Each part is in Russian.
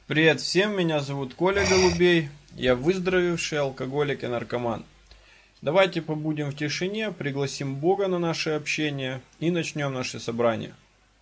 Привет всем, меня зовут Коля Голубей, я выздоровевший алкоголик и наркоман. Давайте побудем в тишине, пригласим Бога на наше общение и начнем наше собрание.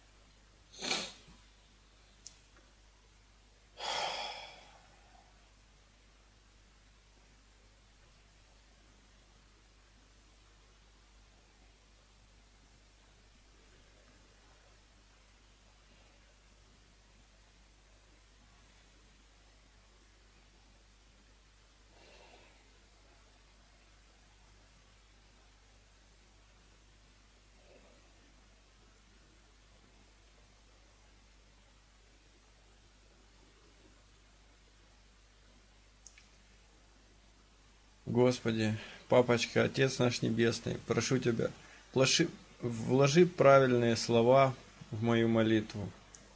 Господи, Папочка, Отец наш Небесный, прошу Тебя, вложи правильные слова в мою молитву.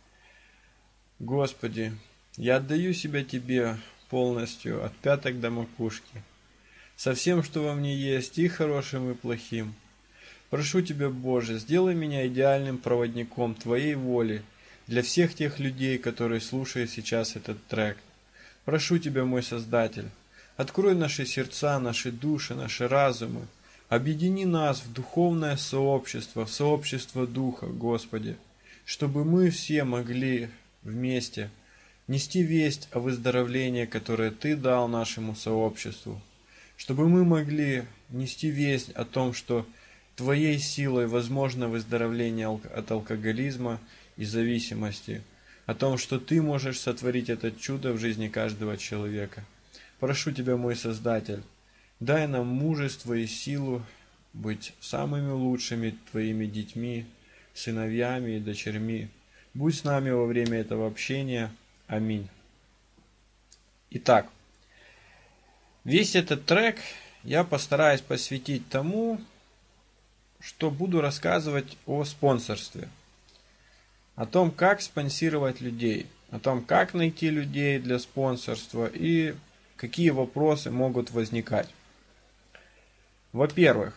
Господи, я отдаю себя Тебе полностью, от пяток до макушки, со всем, что во мне есть, и хорошим, и плохим. Прошу Тебя, Боже, сделай меня идеальным проводником Твоей воли для всех тех людей, которые слушают сейчас этот трек. Прошу Тебя, мой Создатель, открой наши сердца, наши души, наши разумы. Объедини нас в духовное сообщество, в сообщество Духа, Господи, чтобы мы все могли вместе нести весть о выздоровлении, которое Ты дал нашему сообществу. Чтобы мы могли нести весть о том, что Твоей силой возможно выздоровление от алкоголизма и зависимости, о том, что Ты можешь сотворить это чудо в жизни каждого человека. Прошу Тебя, мой Создатель, дай нам мужество и силу быть самыми лучшими Твоими детьми, сыновьями и дочерьми. Будь с нами во время этого общения. Аминь. Итак, весь этот трек я постараюсь посвятить тому, что буду рассказывать о спонсорстве, о том, как спонсировать людей, о том, как найти людей для спонсорства и какие вопросы могут возникать. Во-первых,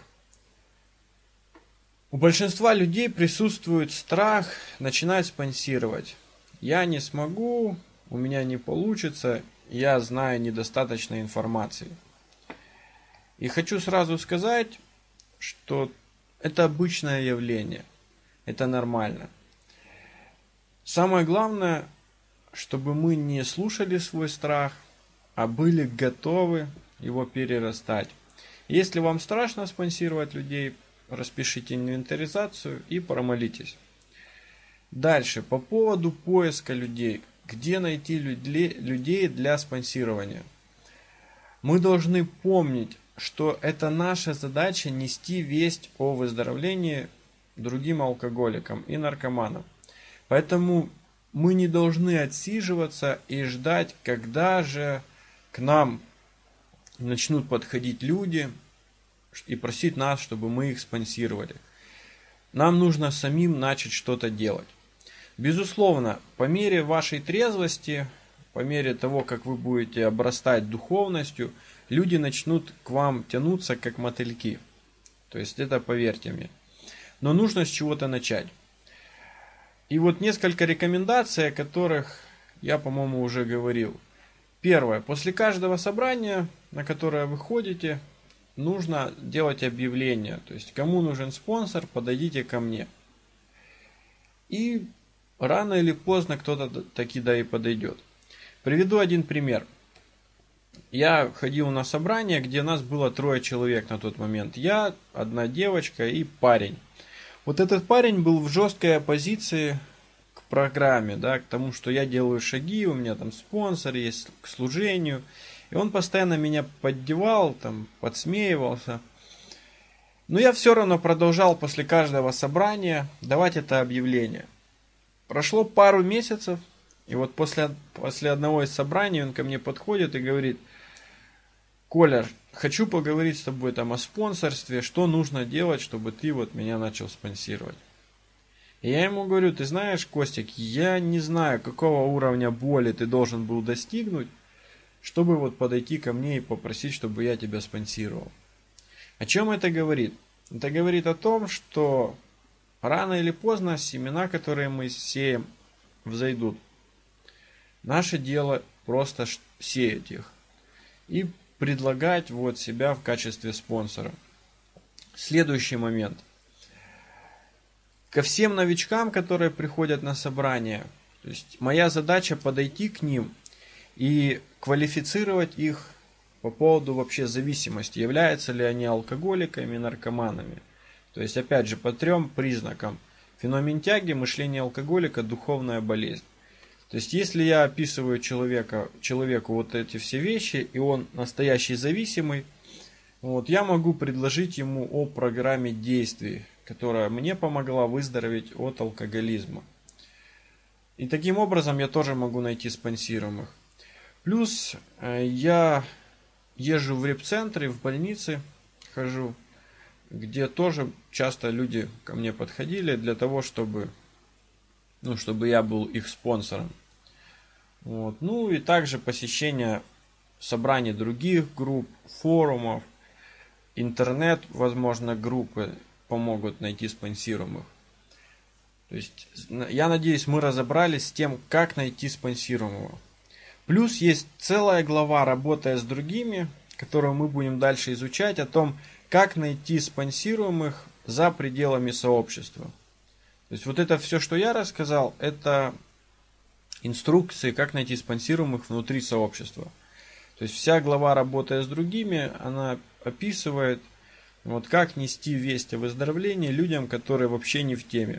у большинства людей присутствует страх начинать спонсировать. Я не смогу, у меня не получится, я знаю недостаточно информации. И хочу сразу сказать, что это обычное явление, это нормально. Самое главное, чтобы мы не слушали свой страх, а были готовы его перерастать. Если вам страшно спонсировать людей, распишите инвентаризацию и промолитесь. Дальше, по поводу поиска людей. Где найти людей для спонсирования? Мы должны помнить, что это наша задача нести весть о выздоровлении другим алкоголикам и наркоманам. Поэтому мы не должны отсиживаться и ждать, когда же к нам начнут подходить люди и просить нас, чтобы мы их спонсировали. Нам нужно самим начать что-то делать. Безусловно, по мере вашей трезвости, по мере того, как вы будете обрастать духовностью, люди начнут к вам тянуться, как мотыльки. То есть это поверьте мне. Но нужно с чего-то начать. И вот несколько рекомендаций, о которых я, по-моему, уже говорил. Первое. После каждого собрания, на которое вы ходите, нужно делать объявление. То есть, кому нужен спонсор, подойдите ко мне. И рано или поздно кто-то таки да и подойдет. Приведу один пример. Я ходил на собрание, где нас было 3 человек на тот момент. Я, одна девочка и парень. Вот этот парень был в жесткой оппозиции к программе, да, к тому, что я делаю шаги, у меня там спонсор есть к служению. И он постоянно меня поддевал, там, подсмеивался. Но я все равно продолжал после каждого собрания давать это объявление. Прошло пару месяцев, и вот после одного из собраний он ко мне подходит и говорит: Коля, хочу поговорить с тобой там о спонсорстве, что нужно делать, чтобы ты вот меня начал спонсировать. И я ему говорю: ты знаешь, Костик, я не знаю, какого уровня боли ты должен был достигнуть, чтобы вот подойти ко мне и попросить, чтобы я тебя спонсировал. О чем это говорит? Это говорит о том, что рано или поздно семена, которые мы сеем, взойдут. Наше дело просто сеять их и предлагать вот себя в качестве спонсора. Следующий момент. Ко всем новичкам, которые приходят на собрание, то есть моя задача подойти к ним и квалифицировать их по поводу вообще зависимости, являются ли они алкоголиками, наркоманами. То есть опять же по 3 признакам. Феномен тяги, мышление алкоголика, духовная болезнь. То есть если я описываю человеку вот эти все вещи, и он настоящий зависимый, вот, я могу предложить ему о программе действий, которая мне помогла выздороветь от алкоголизма. И таким образом я тоже могу найти спонсируемых. Плюс я езжу в реп-центры, в больницы хожу, где тоже часто люди ко мне подходили для того, чтобы я был их спонсором. Вот. Ну и также посещение собраний других групп, форумов, интернет, возможно, группы помогут найти спонсируемых. То есть, я надеюсь, мы разобрались с тем, как найти спонсируемого. Плюс есть целая глава, работая с другими, которую мы будем дальше изучать, о том, как найти спонсируемых за пределами сообщества. То есть, вот это все, что я рассказал, это инструкции, как найти спонсируемых внутри сообщества. То есть, вся глава, работая с другими, она описывает, вот как нести весть о выздоровлении людям, которые вообще не в теме.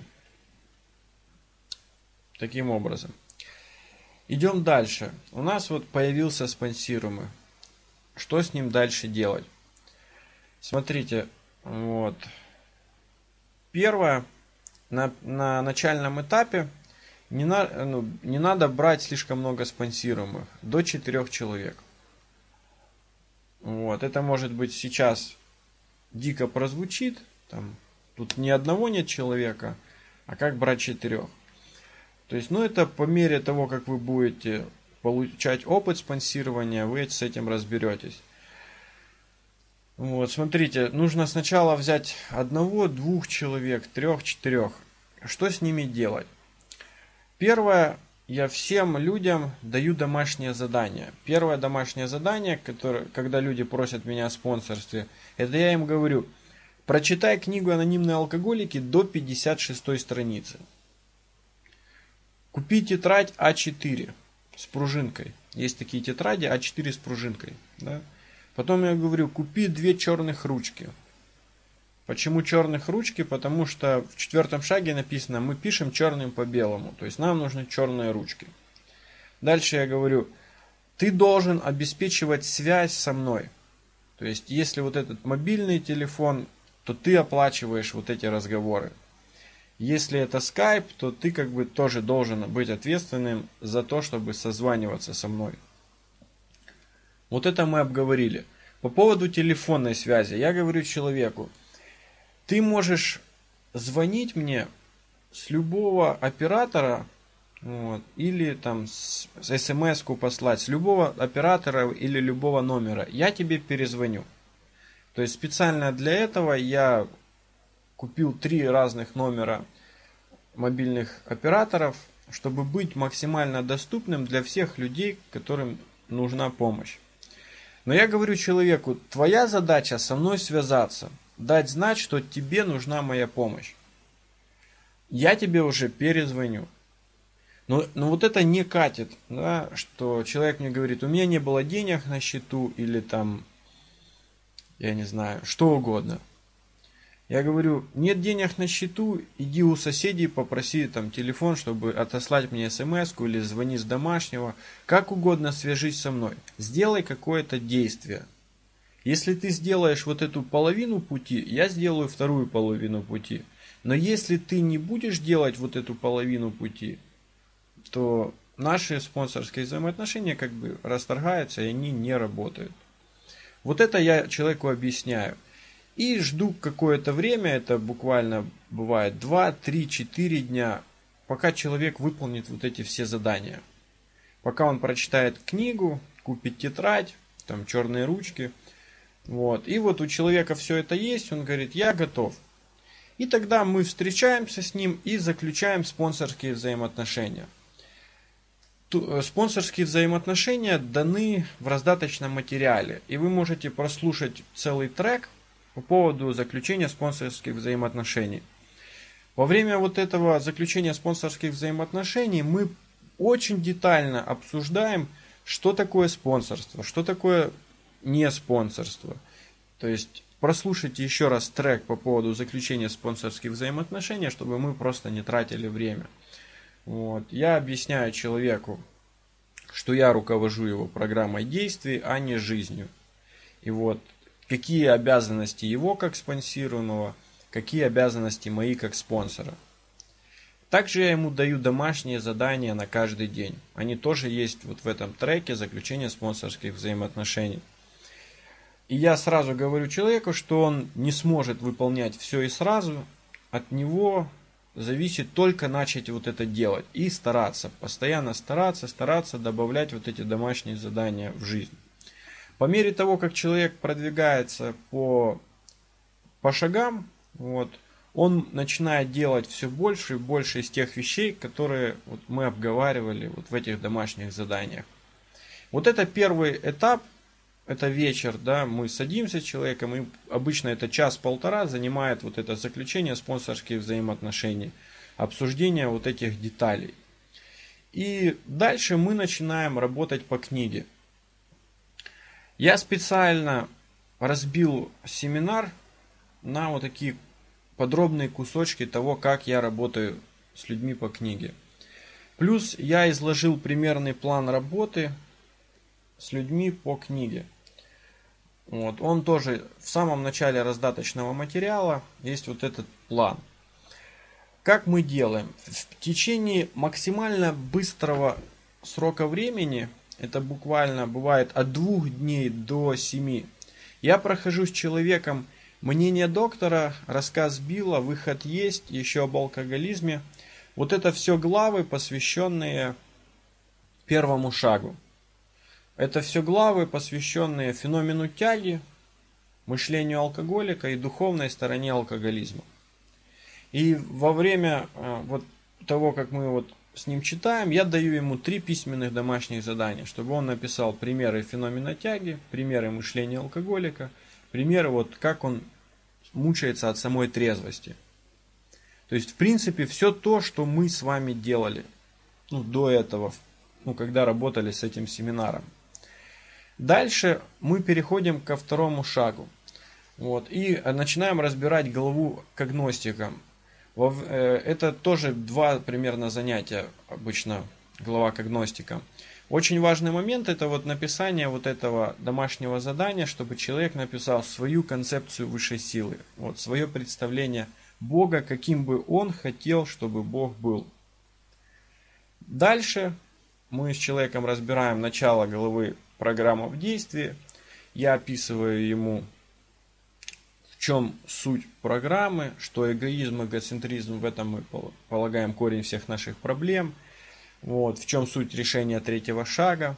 Таким образом. Идем дальше. У нас вот появился спонсируемый. Что с ним дальше делать? Смотрите, вот. Первое, на начальном этапе не надо брать слишком много спонсируемых. До 4 человек. Вот. Это может быть сейчас дико прозвучит. Тут ни одного нет человека, а как брать 4? То есть, это по мере того, как вы будете получать опыт спонсирования, вы с этим разберетесь. Вот, смотрите, нужно сначала взять 1, 2 человек, 3, 4. Что с ними делать? Первое, я всем людям даю домашнее задание. Первое домашнее задание, когда люди просят меня о спонсорстве, это я им говорю: прочитай книгу «Анонимные алкоголики» до 56 страницы. Купи тетрадь А4 с пружинкой. Есть такие тетради А4 с пружинкой. Да? Потом я говорю: купи 2 черных ручки. Почему черных ручки? Потому что в 4 шаге написано: мы пишем черным по белому. То есть нам нужны черные ручки. Дальше я говорю: ты должен обеспечивать связь со мной. То есть если вот этот мобильный телефон, то ты оплачиваешь вот эти разговоры. Если это Skype, то ты тоже должен быть ответственным за то, чтобы созваниваться со мной. Вот это мы обговорили. По поводу телефонной связи, я говорю человеку: ты можешь звонить мне с любого оператора, или смс-ку послать с любого оператора или любого номера. Я тебе перезвоню. То есть специально для этого я купил 3 разных номера мобильных операторов, чтобы быть максимально доступным для всех людей, которым нужна помощь. Но я говорю человеку: твоя задача со мной связаться, дать знать, что тебе нужна моя помощь. Я тебе уже перезвоню. Но вот это не катит, да, что человек мне говорит: у меня не было денег на счету, или я не знаю, что угодно. Я говорю: нет денег на счету, иди у соседей, попроси телефон, чтобы отослать мне смс-ку, или звони с домашнего. Как угодно свяжись со мной. Сделай какое-то действие. Если ты сделаешь вот эту половину пути, я сделаю вторую половину пути. Но если ты не будешь делать вот эту половину пути, то наши спонсорские взаимоотношения расторгаются, и они не работают. Вот это я человеку объясняю. И жду какое-то время, это буквально бывает 2, 3, 4 дня, пока человек выполнит вот эти все задания. Пока он прочитает книгу, купит тетрадь, черные ручки. Вот. И вот у человека все это есть, он говорит: я готов. И тогда мы встречаемся с ним и заключаем спонсорские взаимоотношения. Спонсорские взаимоотношения даны в раздаточном материале, и вы можете прослушать целый трек по поводу заключения спонсорских взаимоотношений. Во время вот этого заключения спонсорских взаимоотношений мы очень детально обсуждаем, что такое спонсорство, что такое не спонсорство. То есть прослушайте еще раз трек по поводу заключения спонсорских взаимоотношений, чтобы мы просто не тратили время. Вот. Я объясняю человеку, что я руковожу его программой действий, а не жизнью. И вот какие обязанности его как спонсируемого, какие обязанности мои как спонсора. Также я ему даю домашние задания на каждый день. Они тоже есть вот в этом треке заключения спонсорских взаимоотношений. И я сразу говорю человеку, что он не сможет выполнять все и сразу. От него зависит только начать вот это делать и стараться, постоянно стараться добавлять вот эти домашние задания в жизнь. По мере того, как человек продвигается по шагам, вот, он начинает делать все больше и больше из тех вещей, которые вот мы обговаривали вот в этих домашних заданиях. Вот это первый этап, это вечер, да, мы садимся с человеком, и обычно это час-полтора занимает вот это заключение спонсорских взаимоотношений, обсуждение вот этих деталей. И дальше мы начинаем работать по книге. Я специально разбил семинар на вот такие подробные кусочки того, как я работаю с людьми по книге. Плюс я изложил примерный план работы с людьми по книге. Вот. Он тоже в самом начале раздаточного материала есть вот этот план. Как мы делаем? В течение максимально быстрого срока времени, это буквально бывает от 2 дней до 7, я прохожу с человеком мнение доктора, рассказ Билла, выход есть, еще об алкоголизме. Вот это все главы, посвященные первому шагу. Это все главы, посвященные феномену тяги, мышлению алкоголика и духовной стороне алкоголизма. И во время вот того, как мы вот с ним читаем, я даю ему 3 письменных домашних задания, чтобы он написал примеры феномена тяги, примеры мышления алкоголика, примеры вот как он мучается от самой трезвости. То есть, в принципе, все то, что мы с вами делали до этого, когда работали с этим семинаром. Дальше мы переходим ко второму шагу. Вот, и начинаем разбирать главу к агностикам. Это тоже 2 примерно занятия, обычно глава к агностикам. Очень важный момент — это вот написание вот этого домашнего задания, чтобы человек написал свою концепцию высшей силы, вот, свое представление Бога, каким бы он хотел, чтобы Бог был. Дальше мы с человеком разбираем начало главы программа в действии. Я описываю ему, в чем суть программы, что эгоизм, эгоцентризм, в этом мы полагаем корень всех наших проблем. Вот, в чем суть решения 3-го шага.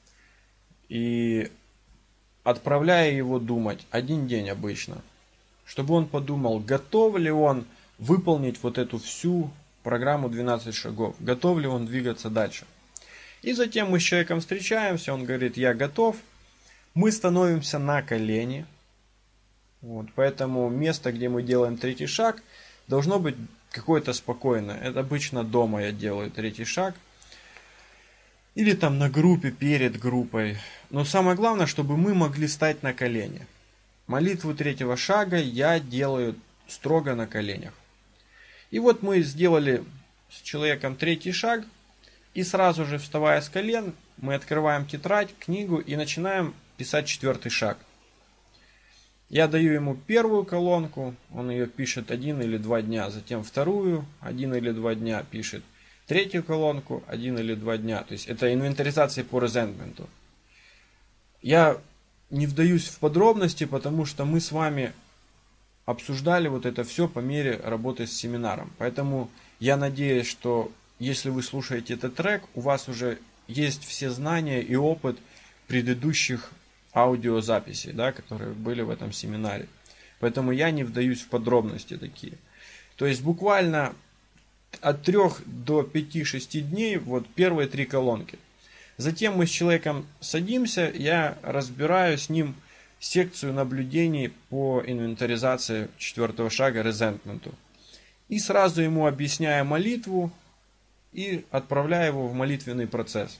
И отправляю его думать 1 день обычно, чтобы он подумал, готов ли он выполнить вот эту всю программу 12 шагов, готов ли он двигаться дальше. И затем мы с человеком встречаемся, он говорит, я готов. Мы становимся на колени. Вот, поэтому место, где мы делаем 3-й шаг, должно быть какое-то спокойное. Это обычно дома я делаю 3-й шаг. Или там на группе, перед группой. Но самое главное, чтобы мы могли стать на колени. Молитву 3-го шага я делаю строго на коленях. И вот мы сделали с человеком 3-й шаг. И сразу же, вставая с колен, мы открываем тетрадь, книгу и начинаем писать 4-й шаг. Я даю ему 1-ю колонку, он ее пишет 1 или 2 дня, затем 2-ю, 1 или 2 дня пишет 3-ю колонку, 1 или 2 дня. То есть это инвентаризация по резентменту. Я не вдаюсь в подробности, потому что мы с вами обсуждали вот это все по мере работы с семинаром. Поэтому я надеюсь, что если вы слушаете этот трек, у вас уже есть все знания и опыт предыдущих аудиозаписей, да, которые были в этом семинаре. Поэтому я не вдаюсь в подробности такие. То есть буквально от 3 до 5-6 дней вот первые 3 колонки. Затем мы с человеком садимся, я разбираю с ним секцию наблюдений по инвентаризации 4-го шага резентменту. И сразу ему объясняю молитву и отправляю его в молитвенный процесс.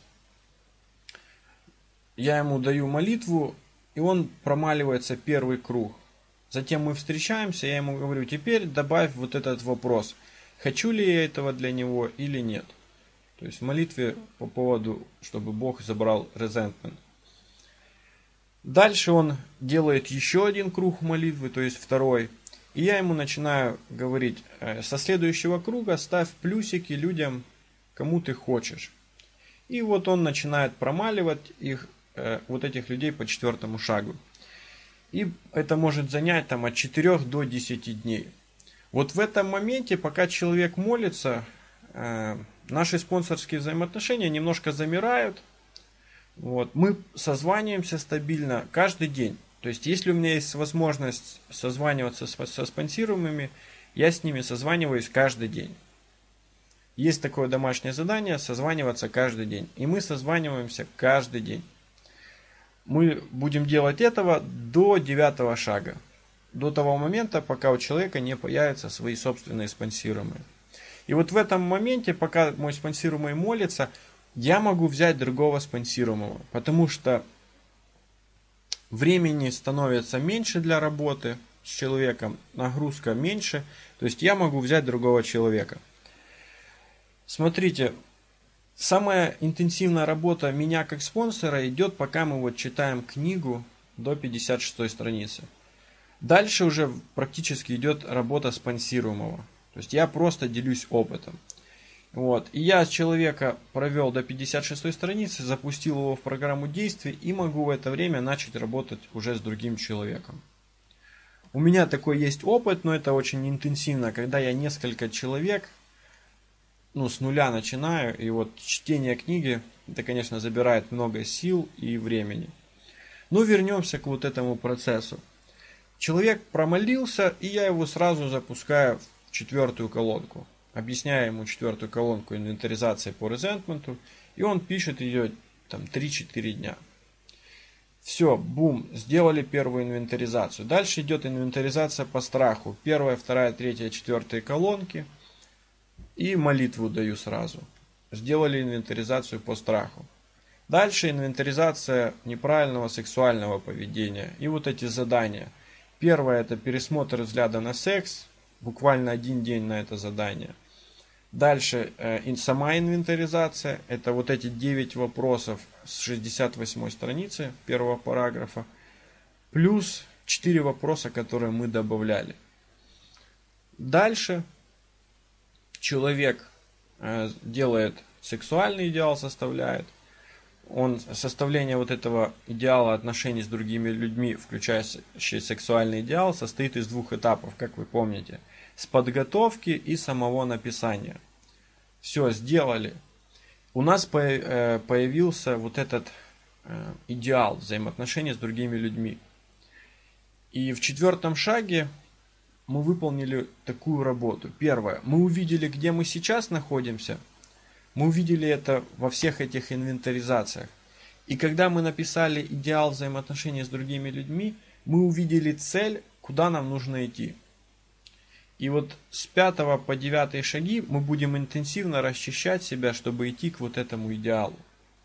Я ему даю молитву, и он промаливается первый круг. Затем мы встречаемся, я ему говорю, теперь добавь вот этот вопрос. Хочу ли я этого для него или нет. То есть в молитве по поводу, чтобы Бог забрал резентмент. Дальше он делает еще один круг молитвы, то есть второй. И я ему начинаю говорить, со следующего круга ставь плюсики людям, кому ты хочешь. И вот он начинает промаливать их, вот этих людей по 4-му шагу. И это может занять там, от 4 до 10 дней. Вот в этом моменте, пока человек молится, наши спонсорские взаимоотношения немножко замирают. Вот. Мы созваниваемся стабильно каждый день. То есть, если у меня есть возможность созваниваться со спонсируемыми, я с ними созваниваюсь каждый день. Есть такое домашнее задание — созваниваться каждый день. И мы созваниваемся каждый день. Мы будем делать этого до 9-го шага. До того момента, пока у человека не появятся свои собственные спонсируемые. И вот в этом моменте, пока мой спонсируемый молится, я могу взять другого спонсируемого. Потому что времени становится меньше для работы с человеком, нагрузка меньше. То есть я могу взять другого человека. Смотрите, самая интенсивная работа меня как спонсора идет, пока мы вот читаем книгу до 56 страницы. Дальше уже практически идет работа спонсируемого. То есть я просто делюсь опытом. Вот. И я человека провел до 56 страницы, запустил его в программу действий и могу в это время начать работать уже с другим человеком. У меня такой есть опыт, но это очень интенсивно, когда я несколько человек, с нуля начинаю, и вот чтение книги, это, конечно, забирает много сил и времени. Но вернемся к вот этому процессу. Человек промолился, и я его сразу запускаю в 4-ю колонку. Объясняю ему 4-ю колонку инвентаризации по резентменту, и он пишет ее там 3-4 дня. Все, бум, сделали первую инвентаризацию. Дальше идет инвентаризация по страху. 1-я, 2-я, 3-я, 4-я колонки. И молитву даю сразу. Сделали инвентаризацию по страху. Дальше инвентаризация неправильного сексуального поведения. И вот эти задания. Первое — это пересмотр взгляда на секс. Буквально 1 день на это задание. Дальше сама инвентаризация. Это вот эти 9 вопросов с 68 страницы 1-го параграфа. Плюс 4 вопроса, которые мы добавляли. Дальше человек делает сексуальный идеал, составляет. Составление вот этого идеала отношений с другими людьми, включающий сексуальный идеал, состоит из 2 этапов, как вы помните. С подготовки и самого написания. Все, сделали. У нас появился вот этот идеал взаимоотношений с другими людьми. И в 4-м шаге мы выполнили такую работу. Первое. Мы увидели, где мы сейчас находимся. Мы увидели это во всех этих инвентаризациях. И когда мы написали идеал взаимоотношений с другими людьми, мы увидели цель, куда нам нужно идти. И вот с 5 по 9 шаги мы будем интенсивно расчищать себя, чтобы идти к вот этому идеалу.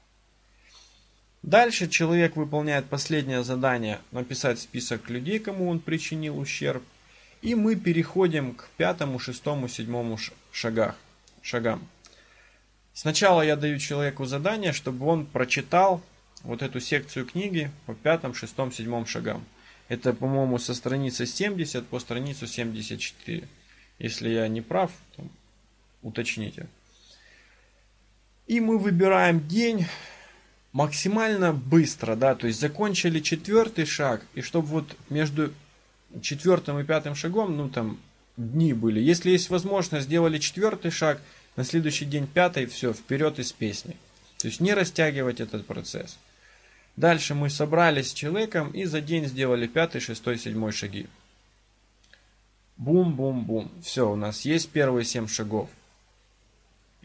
Дальше человек выполняет последнее задание: написать список людей, кому он причинил ущерб. И мы переходим к 5, 6, 7 шагам. Сначала я даю человеку задание, чтобы он прочитал вот эту секцию книги по 5, 6, 7 шагам. Это, по-моему, со страницы 70 по страницу 74. Если я не прав, то уточните. И мы выбираем день максимально быстро, да, то есть закончили 4-й шаг, и чтобы вот между 4-м и 5-м шагом, дни были. Если есть возможность, сделали 4-й шаг, на следующий день 5-й, все, вперед из песни. То есть не растягивать этот процесс. Дальше мы собрались с человеком и за день сделали 5-й, 6-й, 7-й шаги. Бум-бум-бум. Все, у нас есть первые 7 шагов.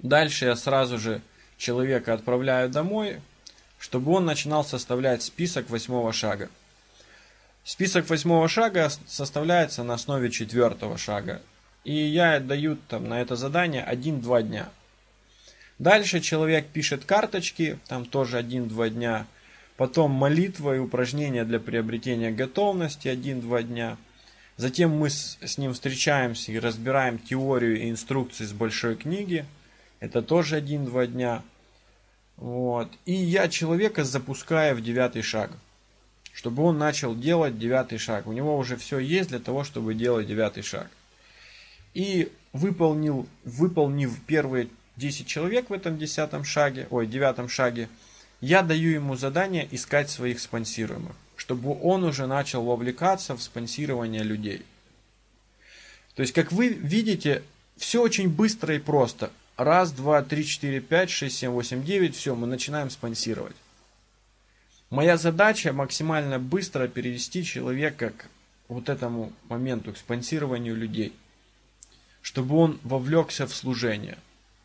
Дальше я сразу же человека отправляю домой, чтобы он начинал составлять список 8-го шага. Список 8-го шага составляется на основе 4-го шага. И я даю там на это задание 1-2 дня. Дальше человек пишет карточки, там тоже 1-2 дня. Потом молитва и упражнения для приобретения готовности 1-2 дня. Затем мы с ним встречаемся и разбираем теорию и инструкции с большой книги. Это тоже 1-2 дня. Вот. И я человека запускаю в 9-й шаг, чтобы он начал делать 9-й шаг. У него уже все есть для того, чтобы делать 9-й шаг. И выполнив первые 10 человек в этом 9-м шаге, я даю ему задание искать своих спонсируемых, чтобы он уже начал вовлекаться в спонсирование людей. То есть, как вы видите, все очень быстро и просто. 1, 2, 3, 4, 5, 6, 7, 8, 9, все, мы начинаем спонсировать. Моя задача максимально быстро перевести человека к вот этому моменту, к спонсированию людей, чтобы он вовлекся в служение.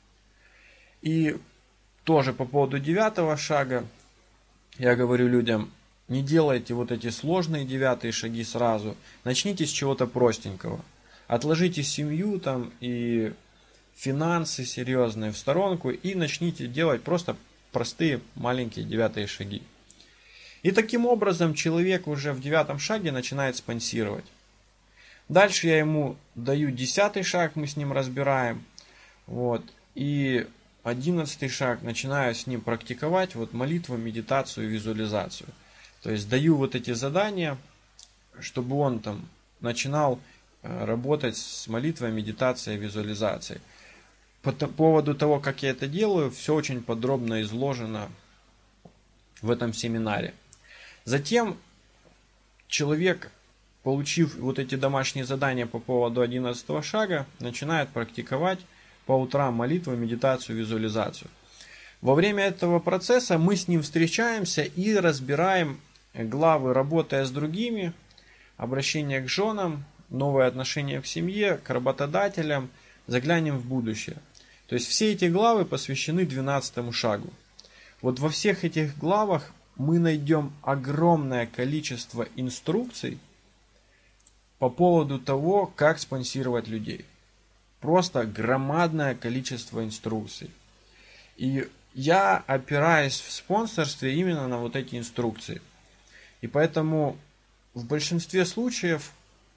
И тоже по поводу 9-го шага я говорю людям: не делайте вот эти сложные 9-е шаги сразу, начните с чего-то простенького. Отложите семью там и финансы серьезные в сторонку и начните делать просто простые маленькие 9-е шаги. И таким образом человек уже в 9-м шаге начинает спонсировать. Дальше я ему даю 10-й шаг, мы с ним разбираем. Вот. И 11-й шаг начинаю с ним практиковать вот молитву, медитацию, визуализацию. То есть даю вот эти задания, чтобы он там начинал работать с молитвой, медитацией, визуализацией. По поводу того, как я это делаю, все очень подробно изложено в этом семинаре. Затем человек, получив вот эти домашние задания по поводу 11-го шага, начинает практиковать по утрам молитву, медитацию, визуализацию. Во время этого процесса мы с ним встречаемся и разбираем главы, работая с другими, обращение к женам, новые отношения к семье, к работодателям, заглянем в будущее. То есть все эти главы посвящены 12-му шагу. Вот во всех этих главах мы найдем огромное количество инструкций по поводу того, как спонсировать людей. Просто громадное количество инструкций. И я опираюсь в спонсорстве именно на вот эти инструкции. И поэтому в большинстве случаев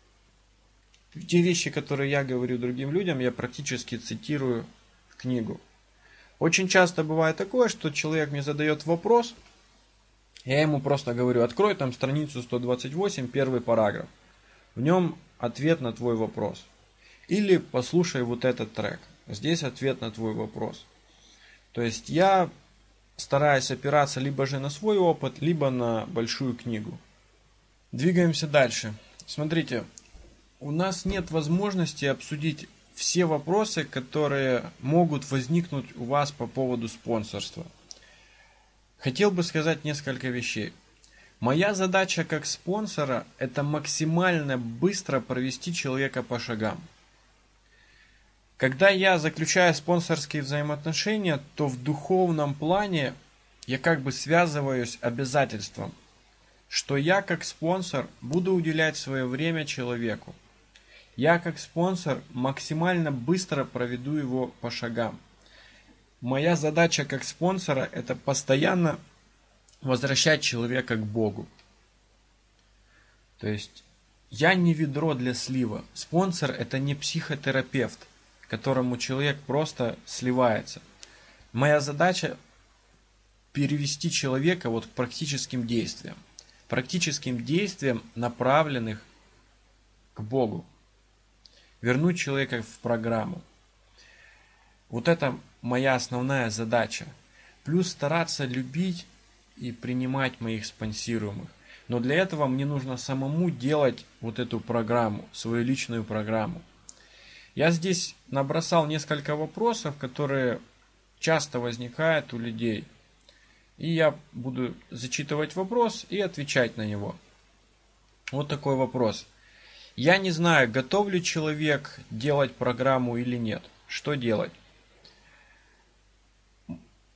те вещи, которые я говорю другим людям, я практически цитирую в книгу. Очень часто бывает такое, что человек мне задает вопрос, я ему просто говорю: открой там страницу 128, первый параграф. В нем ответ на твой вопрос. Или послушай вот этот трек. Здесь ответ на твой вопрос. То есть я стараюсь опираться либо же на свой опыт, либо на большую книгу. Двигаемся дальше. Смотрите, у нас нет возможности обсудить все вопросы, которые могут возникнуть у вас по поводу спонсорства. Хотел бы сказать несколько вещей. Моя задача как спонсора – это максимально быстро провести человека по шагам. Когда я заключаю спонсорские взаимоотношения, то в духовном плане я как бы связываюсь обязательством, что я как спонсор буду уделять свое время человеку. Я как спонсор максимально быстро проведу его по шагам. Моя задача как спонсора – это постоянно возвращать человека к Богу. То есть я не ведро для слива. Спонсор – это не психотерапевт, которому человек просто сливается. Моя задача – перевести человека вот к практическим действиям. Практическим действиям, направленных к Богу. Вернуть человека в программу. Вот это моя основная задача. Плюс стараться любить и принимать моих спонсируемых. Но для этого мне нужно самому делать вот эту программу, свою личную программу. Я здесь набросал несколько вопросов, которые часто возникают у людей. И я буду зачитывать вопрос и отвечать на него. Вот такой вопрос. Я не знаю, готов ли человек делать программу или нет. Что делать?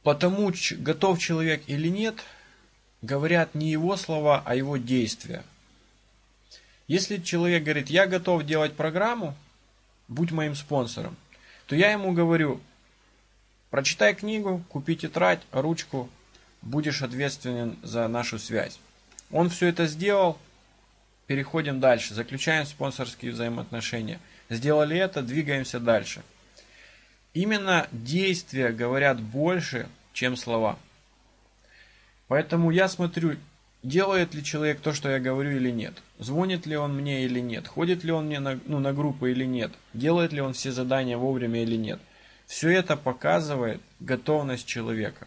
Потому, готов человек или нет, говорят не его слова, а его действия. Если человек говорит, я готов делать программу, будь моим спонсором, то я ему говорю, прочитай книгу, купи тетрадь, ручку, будешь ответственен за нашу связь. Он все это сделал, переходим дальше, заключаем спонсорские взаимоотношения. Сделали это, двигаемся дальше. Именно действия говорят больше, чем слова. Поэтому я смотрю, делает ли человек то, что я говорю, или нет. Звонит ли он мне или нет. Ходит ли он мне на группы или нет. Делает ли он все задания вовремя или нет. Все это показывает готовность человека.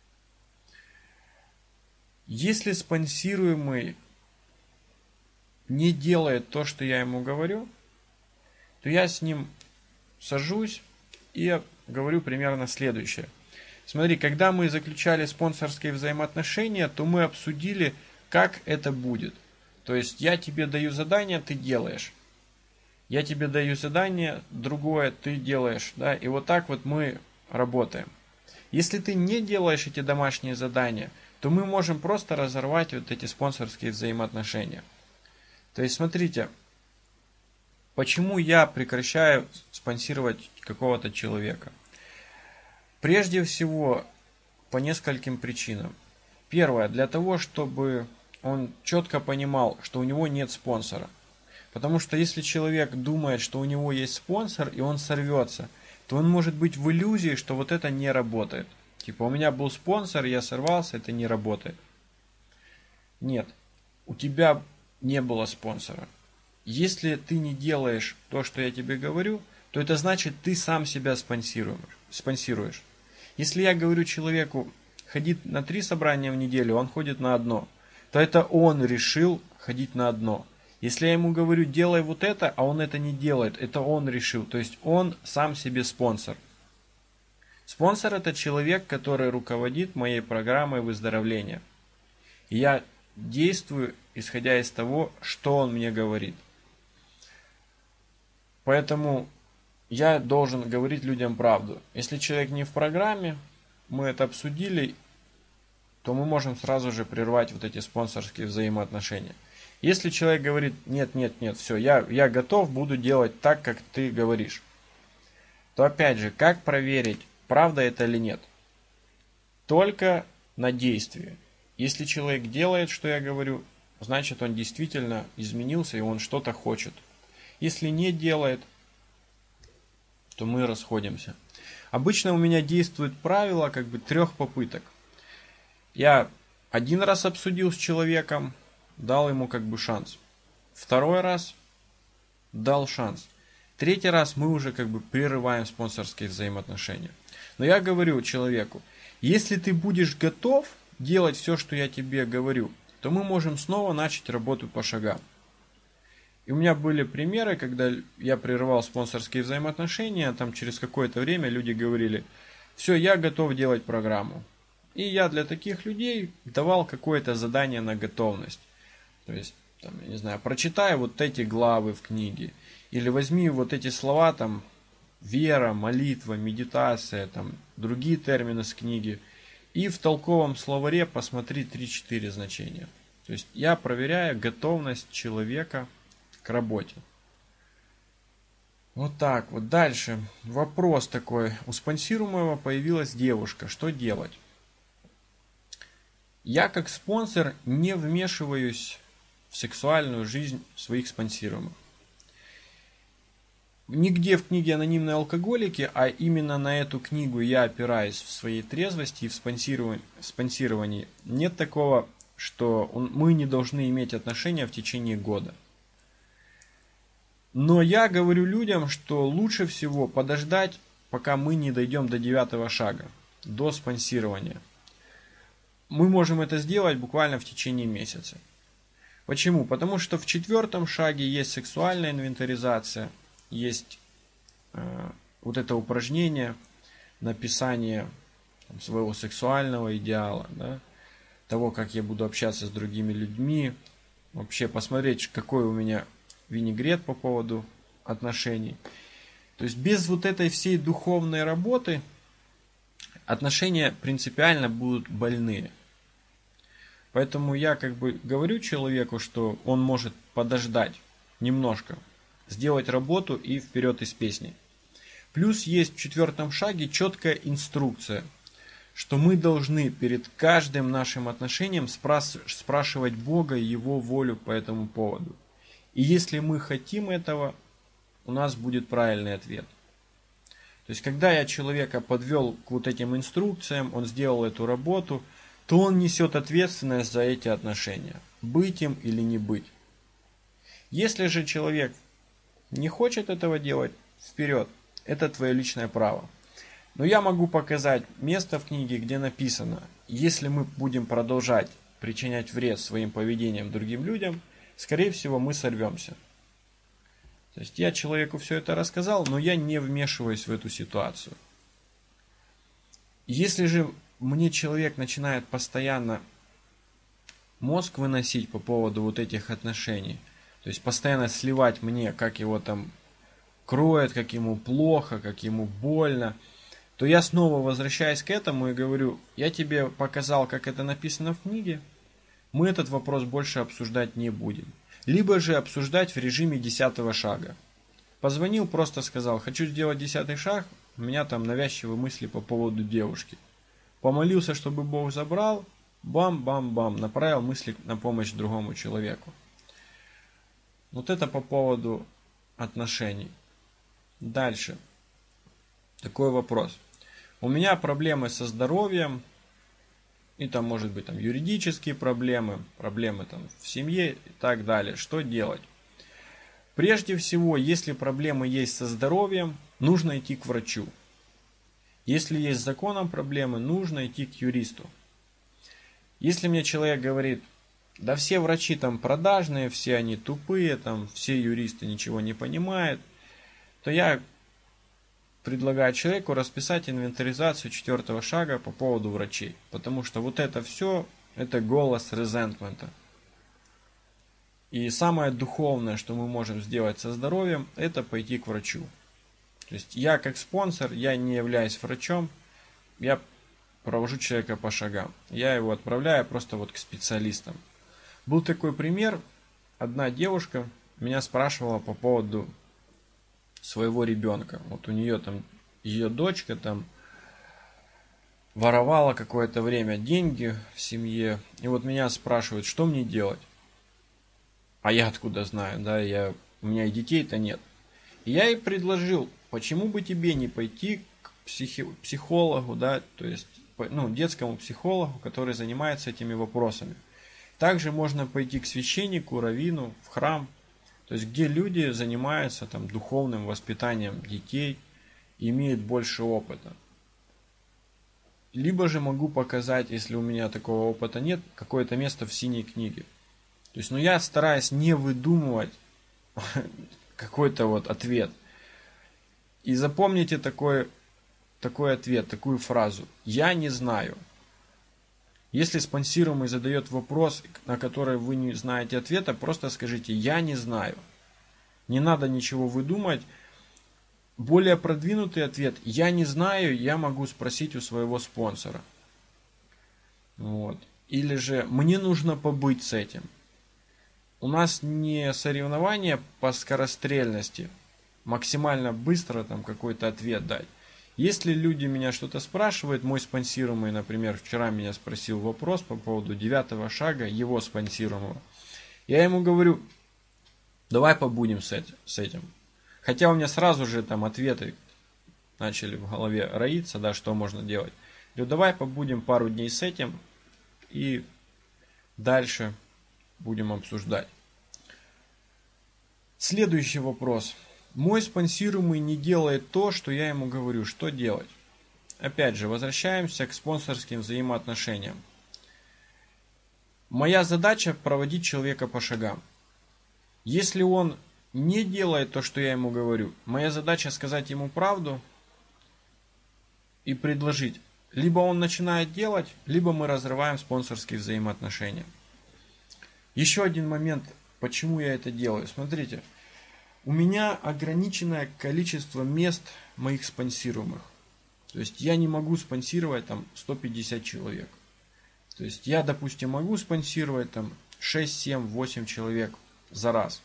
Если спонсируемый не делает то, что я ему говорю, то я с ним сажусь и говорю примерно следующее. Смотри, когда мы заключали спонсорские взаимоотношения, то мы обсудили, как это будет. То есть я тебе даю задание, ты делаешь. Я тебе даю задание, другое ты делаешь. Да? И вот так вот мы работаем. Если ты не делаешь эти домашние задания, то мы можем просто разорвать вот эти спонсорские взаимоотношения. То есть смотрите, почему я прекращаю спонсировать какого-то человека? Прежде всего, по нескольким причинам. Первое, для того, чтобы он четко понимал, что у него нет спонсора. Потому что если человек думает, что у него есть спонсор, и он сорвется, то он может быть в иллюзии, что вот это не работает. Типа, у меня был спонсор, я сорвался, это не работает. Нет, у тебя не было спонсора. Если ты не делаешь то, что я тебе говорю, то это значит, ты сам себя спонсируешь. Если я говорю человеку, ходить на 3 собрания в неделю, он ходит на одно, то это он решил ходить на одно. Если я ему говорю, делай вот это, а он это не делает, это он решил. То есть он сам себе спонсор. Спонсор — это человек, который руководит моей программой выздоровления. И я действую, исходя из того, что он мне говорит. Поэтому я должен говорить людям правду. Если человек не в программе, мы это обсудили, то мы можем сразу же прервать вот эти спонсорские взаимоотношения. Если человек говорит, нет, все, я готов, буду делать так, как ты говоришь, то опять же, как проверить, правда это или нет? Только на действии. Если человек делает, что я говорю, значит он действительно изменился и он что-то хочет. Если не делает, то мы расходимся. Обычно у меня действует правило 3 попыток. Я 1 раз обсудил с человеком, дал ему шанс. 2 раз дал шанс. 3 раз мы уже прерываем спонсорские взаимоотношения. Но я говорю человеку, если ты будешь готов делать все, что я тебе говорю, то мы можем снова начать работу по шагам. И у меня были примеры, когда я прерывал спонсорские взаимоотношения, там через какое-то время люди говорили, все, я готов делать программу. И я для таких людей давал какое-то задание на готовность. То есть, там, я не знаю, прочитай вот эти главы в книге. Или возьми вот эти слова, там, вера, молитва, медитация, там, другие термины с книги. И в толковом словаре посмотри 3-4 значения. То есть я проверяю готовность человека к работе. Вот так вот. Дальше. Вопрос такой. У спонсируемого появилась девушка. Что делать? Я как спонсор не вмешиваюсь в сексуальную жизнь своих спонсируемых. Нигде в книге «Анонимные алкоголики», а именно на эту книгу я опираюсь в своей трезвости и в спонсировании, нет такого, что мы не должны иметь отношения в течение года. Но я говорю людям, что лучше всего подождать, пока мы не дойдем до 9-го шага, до спонсирования. Мы можем это сделать буквально в течение месяца. Почему? Потому что в 4-м шаге есть сексуальная инвентаризация, есть вот это упражнение, написание своего сексуального идеала, да, того, как я буду общаться с другими людьми, вообще посмотреть, какой у меня винегрет по поводу отношений. То есть без вот этой всей духовной работы отношения принципиально будут больные. Поэтому я говорю человеку, что он может подождать немножко, сделать работу и вперед из песни. Плюс есть в 4 шаге четкая инструкция, что мы должны перед каждым нашим отношением спрашивать Бога и Его волю по этому поводу. И если мы хотим этого, у нас будет правильный ответ. То есть, когда я человека подвел к вот этим инструкциям, он сделал эту работу, то он несет ответственность за эти отношения. Быть им или не быть. Если же человек не хочет этого делать, вперед. Это твое личное право. Но я могу показать место в книге, где написано, если мы будем продолжать причинять вред своим поведением другим людям, скорее всего мы сорвемся. То есть я человеку все это рассказал, но я не вмешиваюсь в эту ситуацию. Если же мне человек начинает постоянно мозг выносить по поводу вот этих отношений, то есть постоянно сливать мне, как его там кроет, как ему плохо, как ему больно, то я снова возвращаюсь к этому и говорю, я тебе показал, как это написано в книге, мы этот вопрос больше обсуждать не будем. Либо же обсуждать в режиме 10 шага. Позвонил, просто сказал, хочу сделать 10 шаг, у меня там навязчивые мысли по поводу девушки. Помолился, чтобы Бог забрал, бам-бам-бам, направил мысли на помощь другому человеку. Вот это по поводу отношений. Дальше. Такой вопрос. У меня проблемы со здоровьем, и там может быть юридические проблемы, проблемы в семье и так далее. Что делать? Прежде всего, если проблемы есть со здоровьем, нужно идти к врачу. Если есть с законом проблемы, нужно идти к юристу. Если мне человек говорит, да все врачи продажные, все они тупые, все юристы ничего не понимают, то я предлагаю человеку расписать инвентаризацию 4 шага по поводу врачей. Потому что вот это все, это голос резентмента. И самое духовное, что мы можем сделать со здоровьем, это пойти к врачу. То есть я как спонсор, я не являюсь врачом, я провожу человека по шагам. Я его отправляю просто к специалистам. Был такой пример, одна девушка меня спрашивала по поводу своего ребенка. Вот у нее ее дочка воровала какое-то время деньги в семье. И вот меня спрашивают, что мне делать? А я откуда знаю, да, у меня и детей-то нет. И я ей предложил, почему бы тебе не пойти к психологу, да, то есть, детскому психологу, который занимается этими вопросами. Также можно пойти к священнику, раввину, в храм, то есть где люди занимаются духовным воспитанием детей и имеют больше опыта. Либо же могу показать, если у меня такого опыта нет, какое-то место в синей книге. То есть, я стараюсь не выдумывать какой-то ответ. И запомните такой ответ, такую фразу. Я не знаю. Если спонсируемый задает вопрос, на который вы не знаете ответа, просто скажите «я не знаю». Не надо ничего выдумать. Более продвинутый ответ «я не знаю, я могу спросить у своего спонсора». Или же «мне нужно побыть с этим». У нас не соревнование по скорострельности, максимально быстро какой-то ответ дать. Если люди меня что-то спрашивают, мой спонсируемый, например, вчера меня спросил вопрос по поводу 9 шага его спонсируемого. Я ему говорю, давай побудем с этим. Хотя у меня сразу же ответы начали в голове роиться, да, что можно делать. Говорю, давай побудем пару дней с этим и дальше будем обсуждать. Следующий вопрос. Мой спонсируемый не делает то, что я ему говорю. Что делать? Опять же, возвращаемся к спонсорским взаимоотношениям. Моя задача проводить человека по шагам. Если он не делает то, что я ему говорю, моя задача сказать ему правду и предложить. Либо он начинает делать, либо мы разрываем спонсорские взаимоотношения. Еще один момент, почему я это делаю. Смотрите. У меня ограниченное количество мест моих спонсируемых. То есть я не могу спонсировать там 150 человек. То есть я, допустим, могу спонсировать там 6, 7, 8 человек за раз.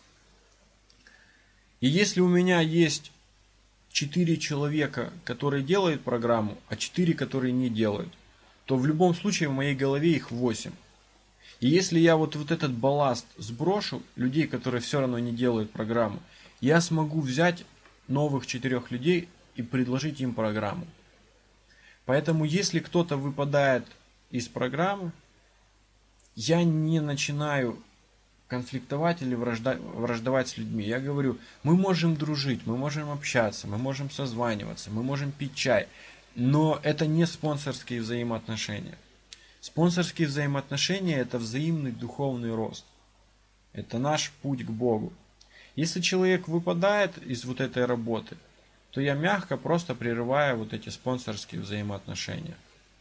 И если у меня есть 4 человека, которые делают программу, а 4, которые не делают, то в любом случае в моей голове их 8. И если я вот этот балласт сброшу, людей, которые все равно не делают программу, я смогу взять новых 4 людей и предложить им программу. Поэтому если кто-то выпадает из программы, я не начинаю конфликтовать или враждовать с людьми. Я говорю, мы можем дружить, мы можем общаться, мы можем созваниваться, мы можем пить чай, но это не спонсорские взаимоотношения. Спонсорские взаимоотношения – это взаимный духовный рост. Это наш путь к Богу. Если человек выпадает из вот этой работы, то я мягко просто прерываю вот эти спонсорские взаимоотношения.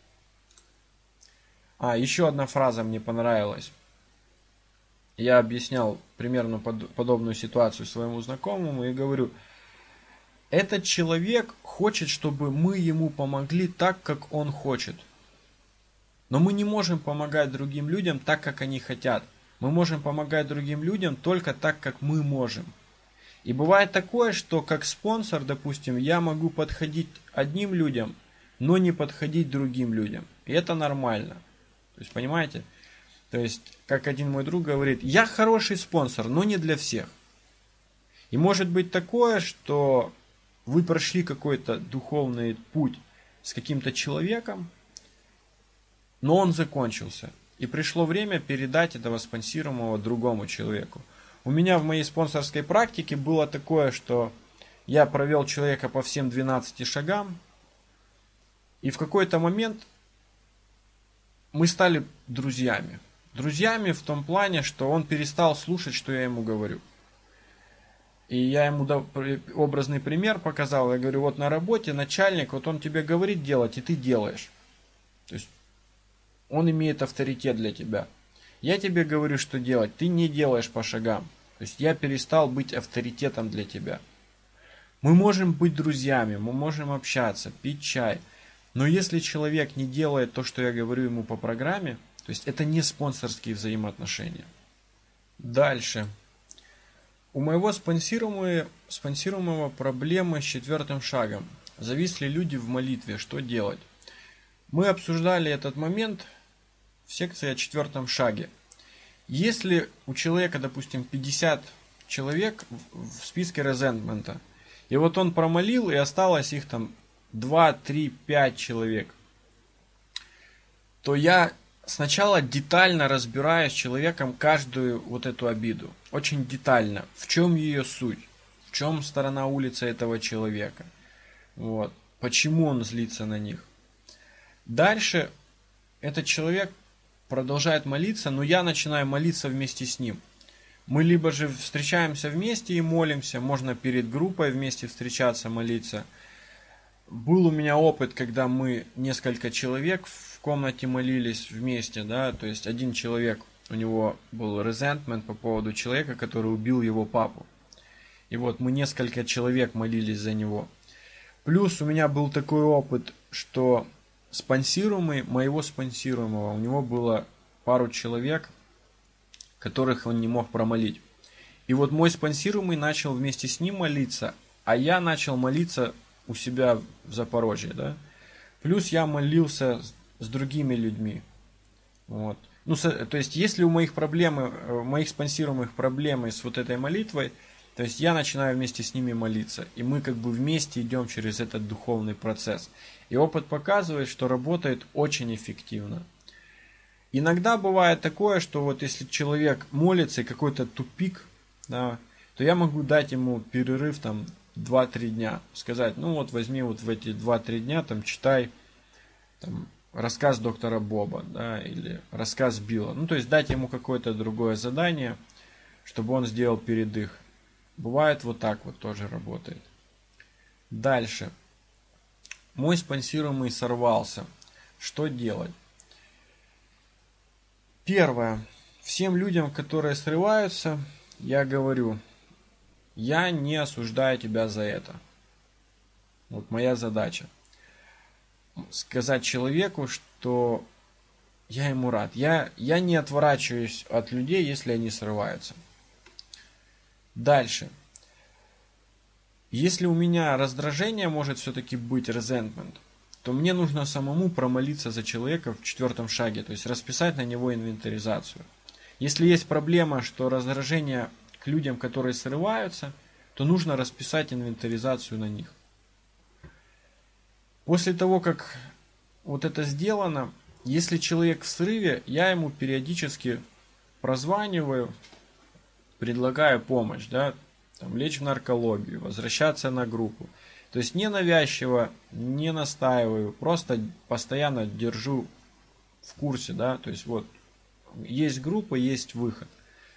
Еще одна фраза мне понравилась. Я объяснял примерно подобную ситуацию своему знакомому и говорю, этот человек хочет, чтобы мы ему помогли так, как он хочет. Но мы не можем помогать другим людям так, как они хотят. Мы можем помогать другим людям только так, как мы можем. И бывает такое, что как спонсор, допустим, я могу подходить одним людям, но не подходить другим людям. И это нормально. То есть, понимаете? То есть, как один мой друг говорит, я хороший спонсор, но не для всех. И может быть такое, что вы прошли какой-то духовный путь с каким-то человеком, но он закончился. И пришло время передать этого спонсируемого другому человеку. У меня в моей спонсорской практике было такое, что я провел человека по всем 12 шагам, и в какой-то момент мы стали друзьями. Друзьями в том плане, что он перестал слушать, что я ему говорю. И я ему образный пример показал. Я говорю, вот на работе начальник, вот он тебе говорит делать, и ты делаешь. То есть он имеет авторитет для тебя. Я тебе говорю, что делать, ты не делаешь по шагам. То есть я перестал быть авторитетом для тебя. Мы можем быть друзьями, мы можем общаться, пить чай. Но если человек не делает то, что я говорю ему по программе, то есть это не спонсорские взаимоотношения. Дальше. У моего спонсируемого проблемы с 4 шагом. Зависли люди в молитве, что делать? Мы обсуждали этот момент в секции о 4 шаге. Если у человека, допустим, 50 человек в списке резентмента, и вот он промолил, и осталось их там 2, 3, 5 человек, то я сначала детально разбираю с человеком каждую вот эту обиду. Очень детально. В чем ее суть? В чем сторона улицы этого человека? Вот. Почему он злится на них? Дальше этот человек продолжает молиться, но я начинаю молиться вместе с ним. Мы либо же встречаемся вместе и молимся, можно перед группой вместе встречаться, молиться. Был у меня опыт, когда мы несколько человек в комнате молились вместе, да, то есть один человек, у него был resentment по поводу человека, который убил его папу. И вот мы несколько человек молились за него. Плюс у меня был такой опыт, что спонсируемый, моего спонсируемого, у него было пару человек, которых он не мог промолить. И вот мой спонсируемый начал вместе с ним молиться, а я начал молиться у себя в Запорожье, да. Плюс я молился с другими людьми. Вот. Ну, то есть, если у моих спонсируемых проблемы с вот этой молитвой, то есть я начинаю вместе с ними молиться. И мы как бы вместе идем через этот духовный процесс. И опыт показывает, что работает очень эффективно. Иногда бывает такое, что вот если человек молится и какой-то тупик, да, то я могу дать ему перерыв там 2-3 дня. Сказать, ну вот возьми вот в эти 2-3 дня, там читай там, рассказ доктора Боба, да, или рассказ Билла. Ну то есть дать ему какое-то другое задание, чтобы он сделал передых. Бывает вот так вот тоже работает. Дальше. Мой спонсируемый сорвался. Что делать? Первое. Всем людям, которые срываются, я говорю, я не осуждаю тебя за это. Вот моя задача. сказать человеку, что я ему рад. Я не отворачиваюсь от людей, если они срываются. Дальше. Если у меня раздражение может все-таки быть resentment, то мне нужно самому промолиться за человека в 4 шаге, то есть расписать на него инвентаризацию. Если есть проблема, что раздражение к людям, которые срываются, то нужно расписать инвентаризацию на них. После того, как вот это сделано, если человек в срыве, я ему периодически прозваниваю, предлагаю помощь, да, там, лечь в наркологию, возвращаться на группу. То есть не навязчиво, не настаиваю, просто постоянно держу в курсе, да, то есть вот есть группа, есть выход.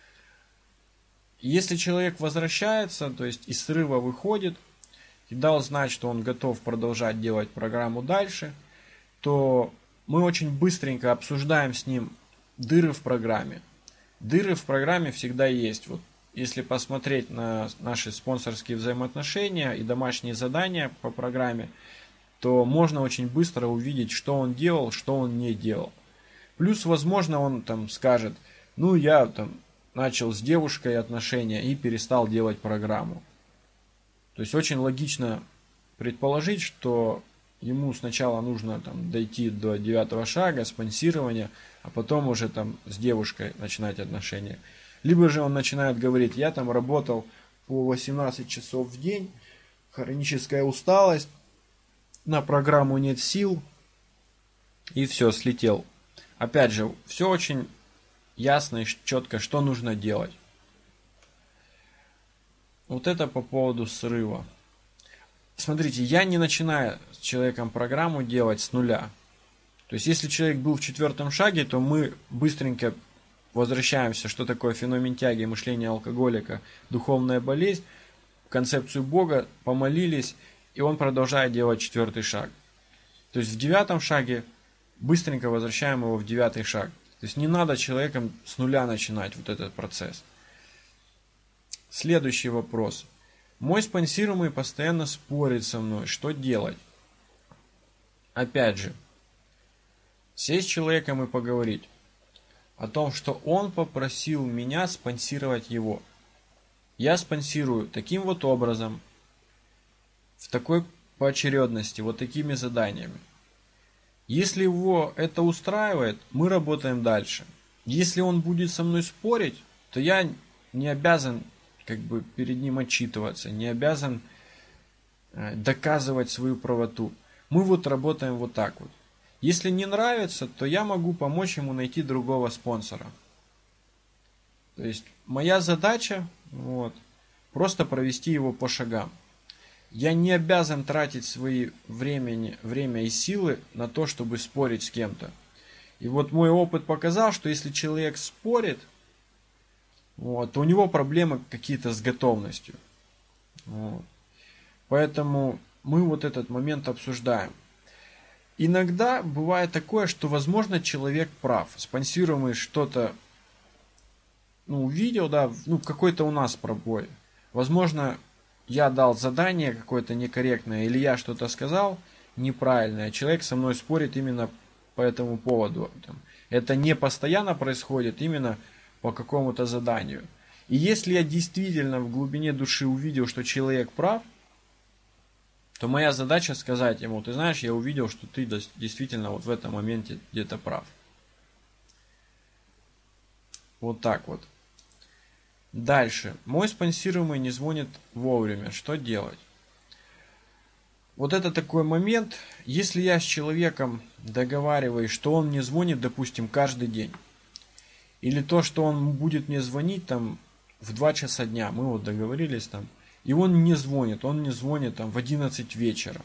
Если человек возвращается, то есть из срыва выходит и дал знать, что он готов продолжать делать программу дальше, то мы очень быстренько обсуждаем с ним дыры в программе. Дыры в программе всегда есть. Вот если посмотреть на наши спонсорские взаимоотношения и домашние задания по программе, то можно очень быстро увидеть, что он делал, что он не делал. Плюс, возможно, он там скажет, ну я там начал с девушкой отношения и перестал делать программу. То есть очень логично предположить, что ему сначала нужно там дойти до 9 шага, спонсирования, а потом уже там с девушкой начинать отношения. Либо же он начинает говорить, я там работал по 18 часов в день, хроническая усталость, на программу нет сил, и все, слетел. Опять же, все очень ясно и четко, что нужно делать. Вот это по поводу срыва. Смотрите, я не начинаю с человеком программу делать с нуля. То есть, если человек был в 4 шаге, то мы быстренько возвращаемся, что такое феномен тяги, мышление алкоголика, духовная болезнь, концепцию Бога, помолились, и он продолжает делать 4 шаг. То есть в 9 шаге быстренько возвращаем его в 9 шаг. То есть не надо человеком с нуля начинать вот этот процесс. Следующий вопрос. Мой спонсируемый постоянно спорит со мной. Что делать? Опять же, сесть с человеком и поговорить о том, что он попросил меня спонсировать его. Я спонсирую таким вот образом, в такой поочередности, вот такими заданиями. Если его это устраивает, мы работаем дальше. Если он будет со мной спорить, то я не обязан перед ним отчитываться, не обязан доказывать свою правоту. Мы вот работаем вот так вот. Если не нравится, то я могу помочь ему найти другого спонсора. То есть моя задача просто провести его по шагам. Я не обязан тратить свои время и силы на то, чтобы спорить с кем-то. И вот мой опыт показал, что если человек спорит, то у него проблемы какие-то с готовностью. Поэтому мы вот этот момент обсуждаем. Иногда бывает такое, что, возможно, человек прав. Спонсируемый что-то увидел, какой-то у нас пробой. Возможно, я дал задание какое-то некорректное, или я что-то сказал неправильное. Человек со мной спорит именно по этому поводу. Это не постоянно происходит, именно по какому-то заданию. И если я действительно в глубине души увидел, что человек прав, то моя задача сказать ему, ты знаешь, я увидел, что ты действительно вот в этом моменте где-то прав. Вот так вот. Дальше. Мой спонсируемый не звонит вовремя. Что делать? Вот это такой момент, если я с человеком договариваюсь, что он мне звонит, допустим, каждый день. Или то, что он будет мне звонить в 2 часа дня. Мы вот договорились и он не звонит. Он мне звонит в 11 вечера.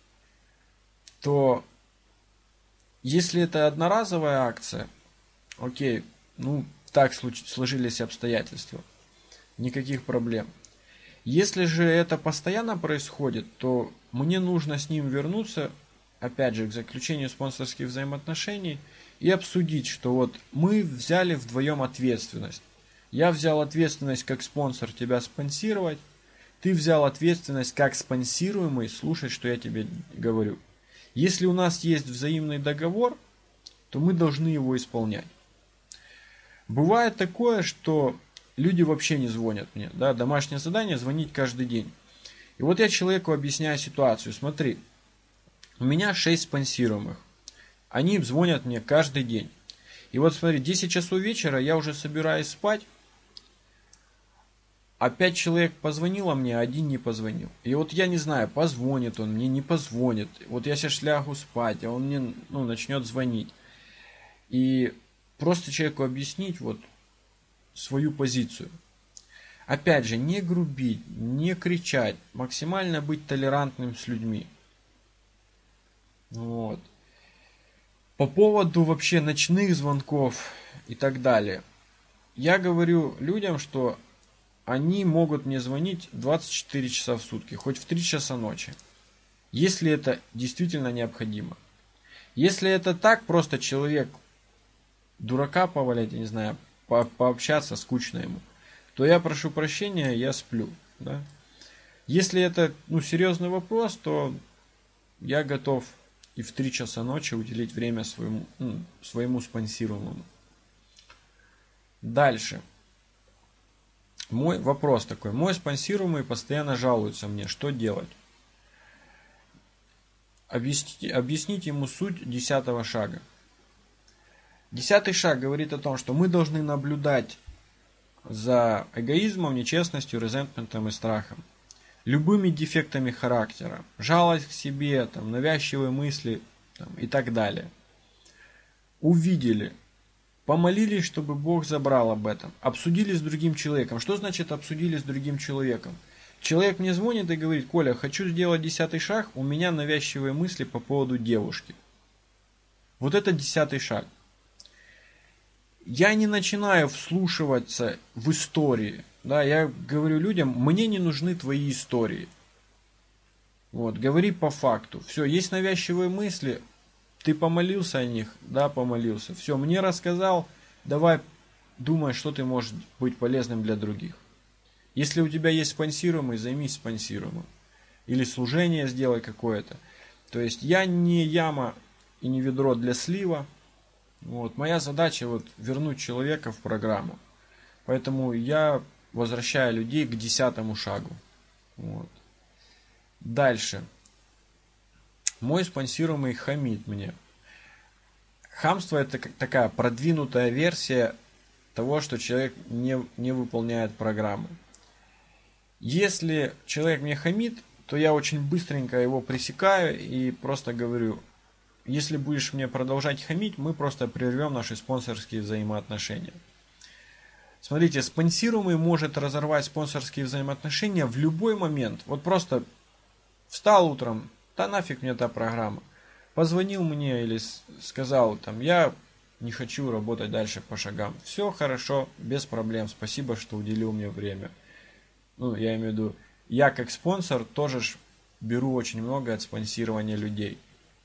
То если это одноразовая акция, окей, так сложились обстоятельства. Никаких проблем. Если же это постоянно происходит, то мне нужно с ним вернуться, опять же, к заключению спонсорских взаимоотношений и обсудить, что вот мы взяли вдвоем ответственность. Я взял ответственность как спонсор тебя спонсировать, ты взял ответственность как спонсируемый слушать, что я тебе говорю. Если у нас есть взаимный договор, то мы должны его исполнять. Бывает такое, что люди вообще не звонят мне. Да, домашнее задание — звонить каждый день. И вот я человеку объясняю ситуацию. Смотри, у меня 6 спонсируемых. Они звонят мне каждый день. И вот смотри, 10 часов вечера я уже собираюсь спать, а 5 человек позвонило мне, а один не позвонил. И вот я не знаю, позвонит он мне, не позвонит. Вот я сейчас лягу спать, а он мне начнет звонить. И просто человеку объяснить вот свою позицию. Опять же, не грубить, не кричать, максимально быть толерантным с людьми. Вот. По поводу вообще ночных звонков и так далее. Я говорю людям, что они могут мне звонить 24 часа в сутки, хоть в 3 часа ночи, если это действительно необходимо. Если это так, просто человек дурака повалять, я не знаю, пообщаться, скучно ему, то я прошу прощения, я сплю. Да? Если это серьезный вопрос, то я готов и в 3 часа ночи уделить время своему спонсируемому. Дальше. Мой вопрос такой. Мой спонсируемый постоянно жалуется мне. Что делать? Объяснить ему суть 10-го шага. 10-й шаг говорит о том, что мы должны наблюдать за эгоизмом, нечестностью, резентментом и страхом. Любыми дефектами характера. Жалость к себе, навязчивые мысли и так далее. Увидели. Помолились, чтобы Бог забрал об этом. Обсудили с другим человеком. Что значит обсудили с другим человеком? Человек мне звонит и говорит: Коля, хочу сделать 10-й шаг, у меня навязчивые мысли по поводу девушки. Вот это 10-й шаг. Я не начинаю вслушиваться в истории. Да, я говорю людям: мне не нужны твои истории. Вот, говори по факту. Все, есть навязчивые мысли, ты помолился о них? Да, помолился. Все, мне рассказал, давай думай, что ты можешь быть полезным для других. Если у тебя есть спонсируемый, займись спонсируемым. Или служение сделай какое-то. То есть я не яма и не ведро для слива. Вот, моя задача вернуть человека в программу. Поэтому я возвращаю людей к 10-му шагу. Вот. Дальше. Мой спонсируемый хамит мне. Хамство — это такая продвинутая версия того, что человек не выполняет программу. Если человек мне хамит, то я очень быстренько его пресекаю и просто говорю: если будешь мне продолжать хамить, мы просто прервем наши спонсорские взаимоотношения. Смотрите, спонсируемый может разорвать спонсорские взаимоотношения в любой момент. Вот просто встал утром, да нафиг мне та программа. Позвонил мне или сказал, я не хочу работать дальше по шагам. Все хорошо, без проблем, спасибо, что уделил мне время. Я имею в виду, я как спонсор тоже беру очень много от спонсирования людей.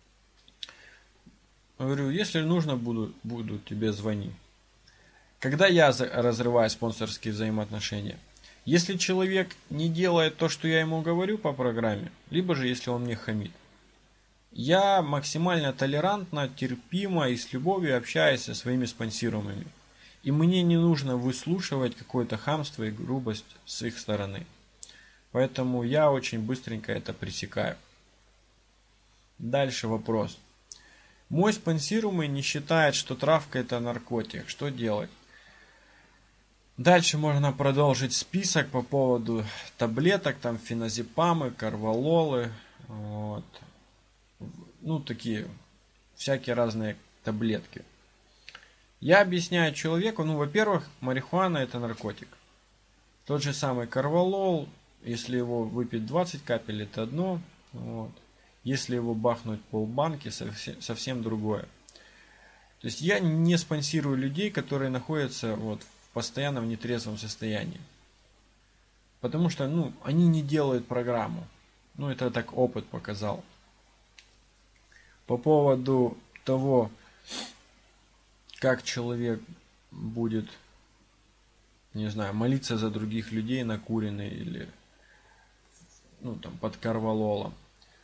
Говорю: если нужно, буду тебе звонить. Когда я разрываю спонсорские взаимоотношения? Если человек не делает то, что я ему говорю по программе, либо же если он мне хамит. Я максимально толерантно, терпимо и с любовью общаюсь со своими спонсируемыми. И мне не нужно выслушивать какое-то хамство и грубость с их стороны. Поэтому я очень быстренько это пресекаю. Дальше вопрос. Мой спонсируемый не считает, что травка — это наркотик. Что делать? Дальше можно продолжить список по поводу таблеток, феназепамы, карвалолы. Вот. Такие всякие разные таблетки. Я объясняю человеку, во-первых, марихуана — это наркотик. Тот же самый карвалол, если его выпить 20 капель, это одно. Вот. Если его бахнуть полбанки, совсем другое. То есть я не спонсирую людей, которые находятся в постоянном нетрезвом состоянии. Потому что они не делают программу. Это так опыт показал. По поводу того, как человек будет, не знаю, молиться за других людей накуренный или под карвалолом.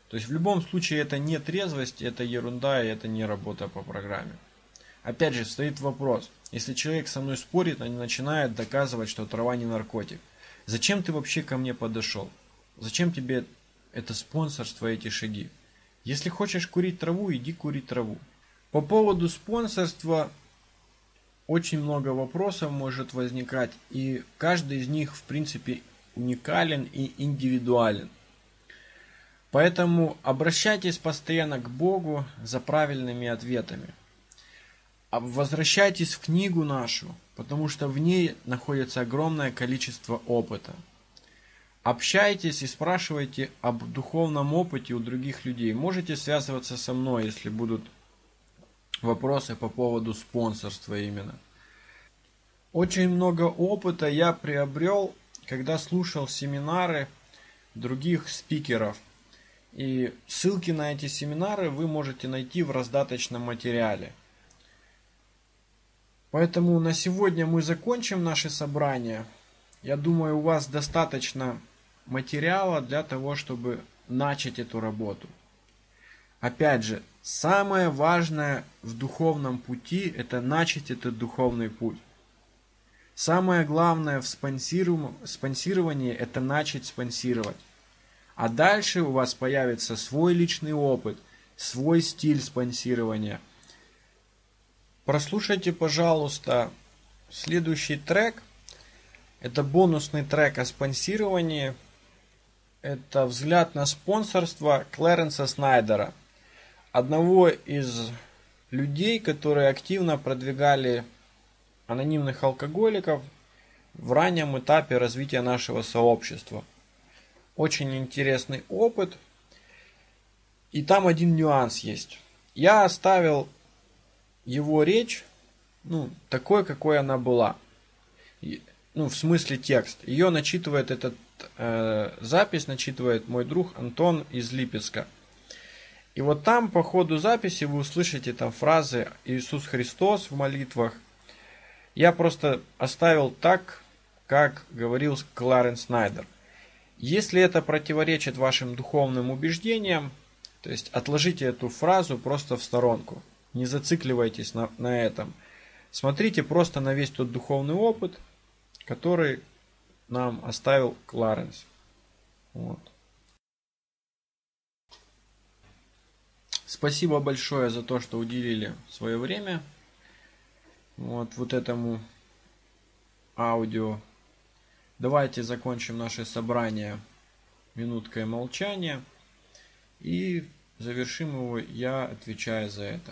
То есть в любом случае это не трезвость, это ерунда и это не работа по программе. Опять же, стоит вопрос. Если человек со мной спорит, он начинает доказывать, что трава не наркотик. Зачем ты вообще ко мне подошел? Зачем тебе это спонсорство, эти шаги? Если хочешь курить траву, иди кури траву. По поводу спонсорства очень много вопросов может возникать, и каждый из них в принципе уникален и индивидуален. Поэтому обращайтесь постоянно к Богу за правильными ответами. Возвращайтесь в книгу нашу, потому что в ней находится огромное количество опыта. Общайтесь и спрашивайте об духовном опыте у других людей. Можете связываться со мной, если будут вопросы по поводу спонсорства именно. Очень много опыта я приобрел, когда слушал семинары других спикеров. И ссылки на эти семинары вы можете найти в раздаточном материале. Поэтому на сегодня мы закончим наше собрание. Я думаю, у вас достаточно материала для того, чтобы начать эту работу. Опять же, самое важное в духовном пути – это начать этот духовный путь. Самое главное в спонсировании – это начать спонсировать. А дальше у вас появится свой личный опыт, свой стиль спонсирования. Прослушайте, пожалуйста, следующий трек. Это бонусный трек о спонсировании. Это «Взгляд на спонсорство» Клэренса Снайдера. Одного из людей, которые активно продвигали анонимных алкоголиков в раннем этапе развития нашего сообщества. Очень интересный опыт. И там один нюанс есть. Я оставил его речь, такой, какой она была. В смысле текст. Ее начитывает запись начитывает мой друг Антон из Липецка. И вот там по ходу записи вы услышите там фразы «Иисус Христос» в молитвах. Я просто оставил так, как говорил Кларенс Снайдер. Если это противоречит вашим духовным убеждениям, то есть отложите эту фразу просто в сторонку. Не зацикливайтесь на этом. Смотрите просто на весь тот духовный опыт, который нам оставил Кларенс. Вот. Спасибо большое за то, что уделили свое время вот этому аудио. Давайте закончим наше собрание минуткой молчания и завершим его, я отвечаю за это.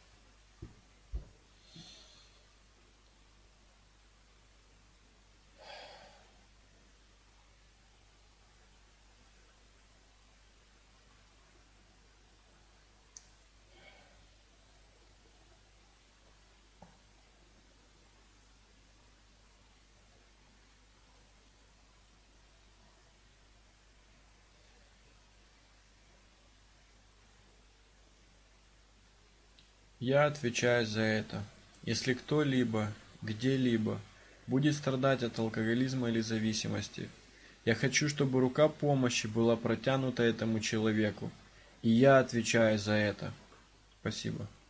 Я отвечаю за это. Если кто-либо, где-либо будет страдать от алкоголизма или зависимости, я хочу, чтобы рука помощи была протянута этому человеку. И я отвечаю за это. Спасибо.